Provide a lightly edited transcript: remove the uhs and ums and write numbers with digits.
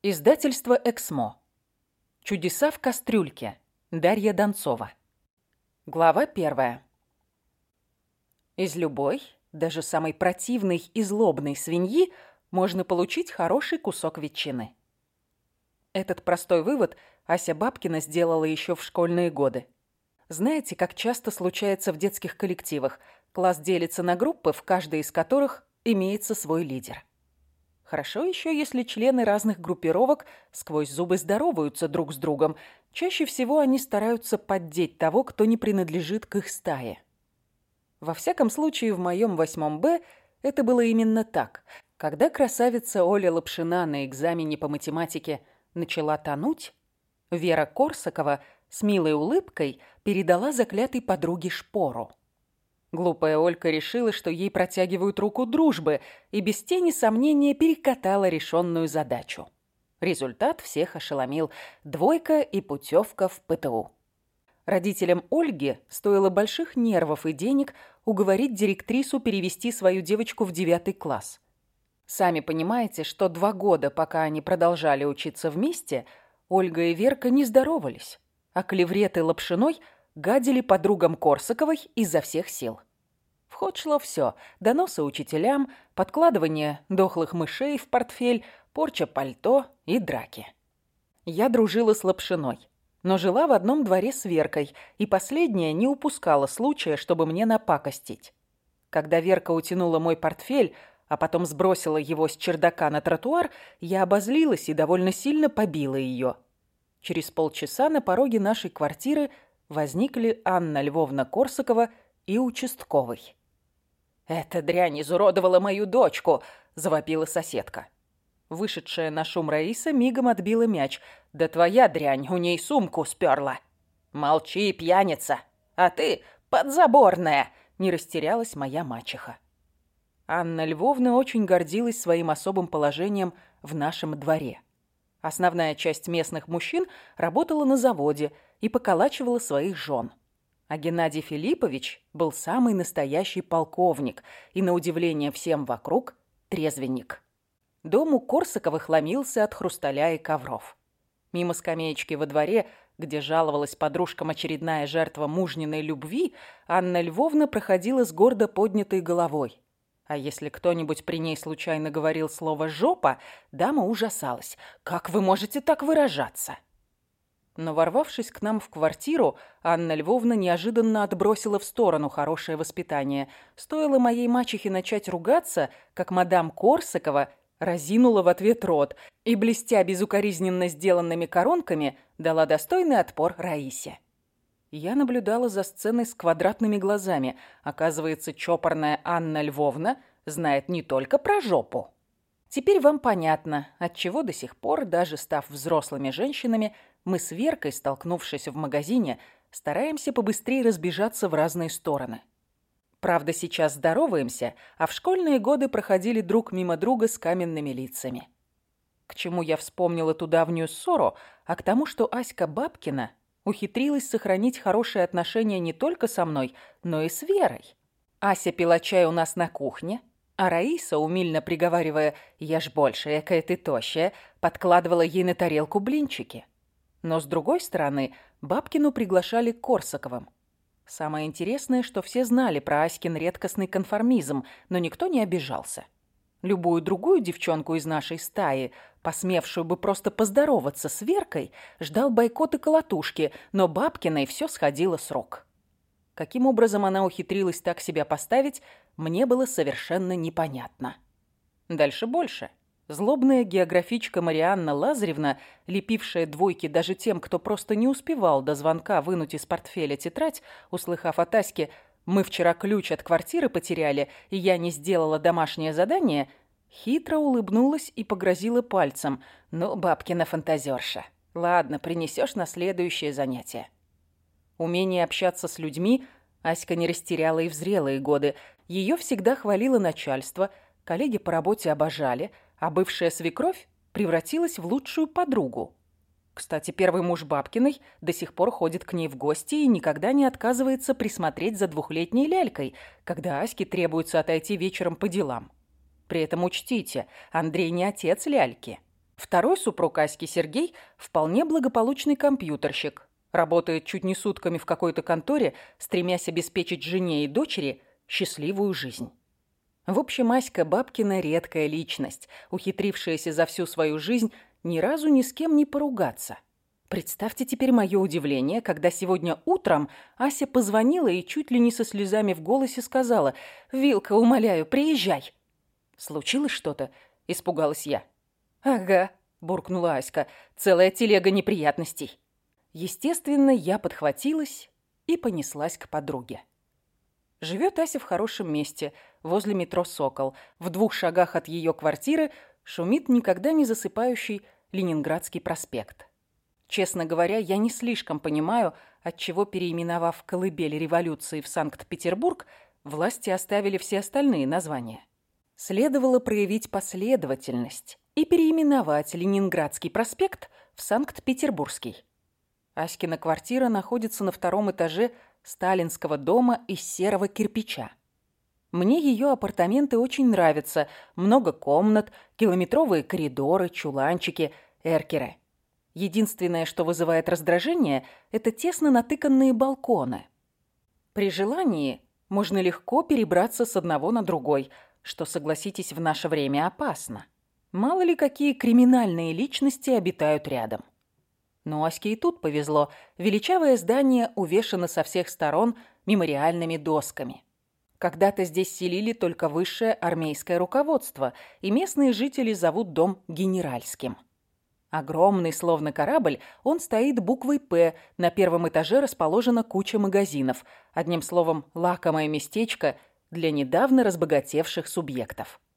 Издательство «Эксмо». Чудеса в кастрюльке. Дарья Донцова. Глава 1. Из любой, даже самой противной и злобной свиньи можно получить хороший кусок ветчины. Этот простой вывод Ася Бабкина сделала еще в школьные годы. Знаете, как часто случается в детских коллективах? Класс делится на группы, в каждой из которых имеется свой лидер. Хорошо еще, если члены разных группировок сквозь зубы здороваются друг с другом. Чаще всего они стараются поддеть того, кто не принадлежит к их стае. Во всяком случае, в моем 8 Б это было именно так. Когда красавица Оля Лапшина на экзамене по математике начала тонуть, Вера Корсакова с милой улыбкой передала заклятой подруге шпору. Глупая Олька решила, что ей протягивают руку дружбы, и без тени сомнения перекатала решенную задачу. Результат всех ошеломил. 2 и путевка в ПТУ. Родителям Ольги стоило больших нервов и денег уговорить директрису перевести свою девочку в 9 класс. Сами понимаете, что 2 года, пока они продолжали учиться вместе, Ольга и Верка не здоровались, а клевреты Лапшиной гадили подругам Корсаковой изо всех сил. В ход шло все: доносы учителям, подкладывание дохлых мышей в портфель, порча пальто и драки. Я дружила с Лапшиной, но жила в одном дворе с Веркой, и последняя не упускала случая, чтобы мне напакостить. Когда Верка утянула мой портфель, а потом сбросила его с чердака на тротуар, я обозлилась и довольно сильно побила ее. Через полчаса на пороге нашей квартиры возникли Анна Львовна Корсакова и участковый. «Эта дрянь изуродовала мою дочку!» – завопила соседка. Вышедшая на шум Раиса мигом отбила мяч. «Да твоя дрянь, у ней сумку сперла!» «Молчи, пьяница! А ты подзаборная!» – не растерялась моя мачеха. Анна Львовна очень гордилась своим особым положением в нашем дворе. Основная часть местных мужчин работала на заводе и поколачивала своих жен. А Геннадий Филиппович был самый настоящий полковник и, на удивление всем вокруг, трезвенник. Дом у Корсаковых ломился от хрусталя и ковров. Мимо скамеечки во дворе, где жаловалась подружкам очередная жертва мужниной любви, Анна Львовна проходила с гордо поднятой головой. А если кто-нибудь при ней случайно говорил слово «жопа», дама ужасалась. «Как вы можете так выражаться?» Но, ворвавшись к нам в квартиру, Анна Львовна неожиданно отбросила в сторону хорошее воспитание. Стоило моей мачехе начать ругаться, как мадам Корсакова разинула в ответ рот и, блестя безукоризненно сделанными коронками, дала достойный отпор Раисе. Я наблюдала за сценой с квадратными глазами. Оказывается, чопорная Анна Львовна знает не только про жопу. Теперь вам понятно, отчего до сих пор, даже став взрослыми женщинами, мы с Веркой, столкнувшись в магазине, стараемся побыстрее разбежаться в разные стороны. Правда, сейчас здороваемся, а в школьные годы проходили друг мимо друга с каменными лицами. К чему я вспомнила ту давнюю ссору, а к тому, что Аська Бабкина ухитрилась сохранить хорошие отношения не только со мной, но и с Верой. Ася пила чай у нас на кухне, а Раиса, умильно приговаривая «я ж больше, экая ты тощая», подкладывала ей на тарелку блинчики. Но, с другой стороны, Бабкину приглашали к Корсаковым. Самое интересное, что все знали про Аськин редкостный конформизм, но никто не обижался. Любую другую девчонку из нашей стаи, посмевшую бы просто поздороваться с Веркой, ждал бойкот и колотушки, но Бабкиной все сходило с рук. Каким образом она ухитрилась так себя поставить, мне было совершенно непонятно. Дальше больше. Злобная географичка Марианна Лазаревна, лепившая двойки даже тем, кто просто не успевал до звонка вынуть из портфеля тетрадь, услыхав от Аськи «мы вчера ключ от квартиры потеряли, и я не сделала домашнее задание», хитро улыбнулась и погрозила пальцем. «Ну, Бабкина фантазерша. Ладно, принесешь на следующее занятие». Умение общаться с людьми Аська не растеряла и в зрелые годы. Ее всегда хвалило начальство, коллеги по работе обожали, а бывшая свекровь превратилась в лучшую подругу. Кстати, первый муж Бабкиной до сих пор ходит к ней в гости и никогда не отказывается присмотреть за 2-летней лялькой, когда Аське требуется отойти вечером по делам. При этом учтите, Андрей не отец ляльки. Второй супруг Аськи, Сергей, вполне благополучный компьютерщик. Работает чуть не сутками в какой-то конторе, стремясь обеспечить жене и дочери счастливую жизнь. В общем, Аська Бабкина редкая личность, ухитрившаяся за всю свою жизнь ни разу ни с кем не поругаться. Представьте теперь мое удивление, когда сегодня утром Ася позвонила и чуть ли не со слезами в голосе сказала: «Вилка, умоляю, приезжай». «Случилось что-то?» – испугалась я. «Ага», – буркнула Аська, – «целая телега неприятностей». Естественно, я подхватилась и понеслась к подруге. Живет Ася в хорошем месте, возле метро «Сокол». В 2 шагах от ее квартиры шумит никогда не засыпающий Ленинградский проспект. Честно говоря, я не слишком понимаю, отчего, переименовав «Колыбель революции» в Санкт-Петербург, власти оставили все остальные названия. Следовало проявить последовательность и переименовать Ленинградский проспект в Санкт-Петербургский. Аськина квартира находится на 2-м этаже сталинского дома из серого кирпича. Мне ее апартаменты очень нравятся. Много комнат, километровые коридоры, чуланчики, эркеры. Единственное, что вызывает раздражение, это тесно натыканные балконы. При желании можно легко перебраться с одного на другой, что, согласитесь, в наше время опасно. Мало ли какие криминальные личности обитают рядом. Но Аське и тут повезло. Величавое здание увешано со всех сторон мемориальными досками. Когда-то здесь селили только высшее армейское руководство, и местные жители зовут дом генеральским. Огромный, словно корабль, он стоит буквой «П», на 1-м этаже расположена куча магазинов. Одним словом, лакомое местечко для недавно разбогатевших субъектов.